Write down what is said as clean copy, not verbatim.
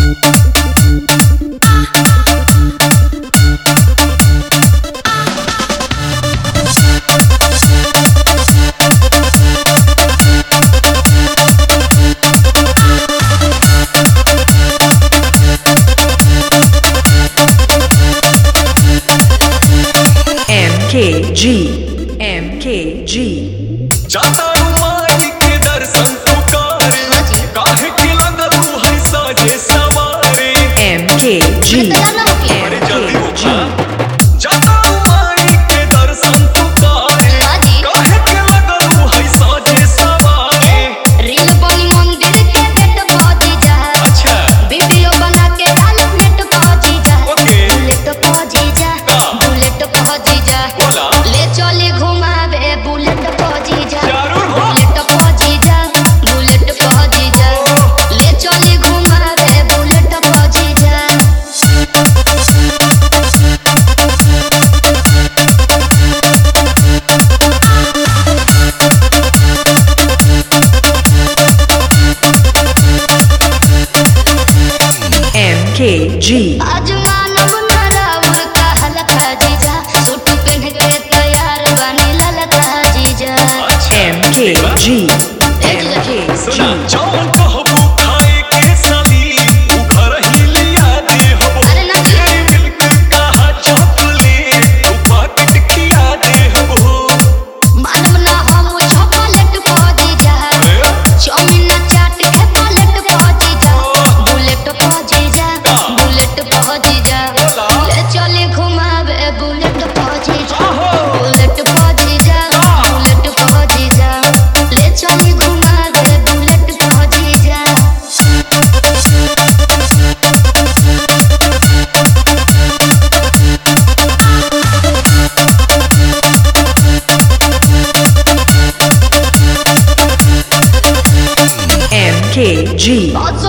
MKG जाता माई के दर्शन पुकारे काहे के लगलू है साजे सवारे MKG अरे जल्दी उठा जाता माई के दर्शन पुकारे काहे के लगलू है साजे सवारे रील बनी मंदिर के गेट पहुंची जा अच्छा वीडियो बना के डाल नेट पहुंची जा ओके बुलेट पहुंची जा बुलेट पहुंची जा बोला ले चले घुमावे बुलेट पहुंची जा जरूर हो बुलेट पहुंची जा बुलेट पहुंची जा ले चले घुमावे बुलेट पहुंची जा MKG आज मानव नरावर का हलका जीजा सूट पहन के तैयार बनी ललका जीजा MKG सुना MKG जौन कहबू खाए के साली उ घर ही लिया दे हो अरे ना तेरी मिल्क कहा चॉकलेट तू पैकेट खिया दे हो मानव ना हम चॉकलेट पहुंची जा चाउमीन चाट के पलेट पहुंची जा बुलेट पहुंची जा बुलेट पहुंची जा ले चले घुमावे बुलेट पहुंची जा बुलेट पहुंची जा बुलेट पहुंची जा ले चले घुमावे बुलेट पहुंची जा MKG आज